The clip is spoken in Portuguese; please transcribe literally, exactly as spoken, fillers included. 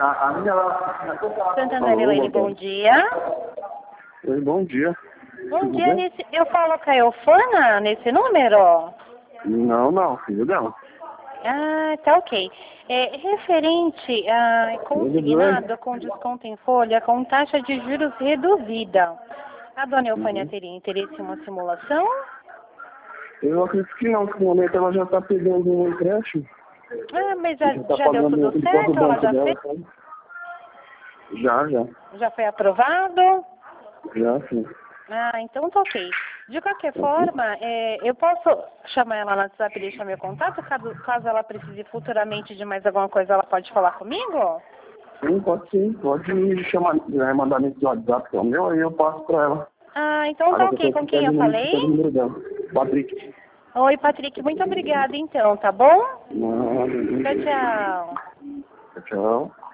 Santander, Elaine, bom dia. Oi, bom dia. Bom Tudo dia, bem? nesse, eu falo com a Eufana nesse número? Não, não, filho dela. Ah, tá ok. É, referente a consignado com desconto em folha com taxa de juros reduzida. A dona Eufânia Uhum. teria interesse em uma simulação? Eu acredito que não, que no momento ela já está pegando um empréstimo. Ah, mas já, Já está já deu pagando tudo o próprio certo? Ela banco já dela, fez? sabe? Já, já. Já foi aprovado? Já, sim. Ah, então tá ok. De qualquer Ok. forma, é, eu posso chamar ela no WhatsApp e deixar meu contato? Caso, caso ela precise futuramente de mais alguma coisa, ela pode falar comigo? Sim, pode sim. Pode me chamar, né, mandar nesse WhatsApp que é o meu, aí eu passo para ela. Ah, então tá Agora ok. eu Com tô quem eu pegando falei? o número dela. Patrick. Oi, Patrick. Muito obrigada, então, tá bom? Não, Tchau, tchau. tchau.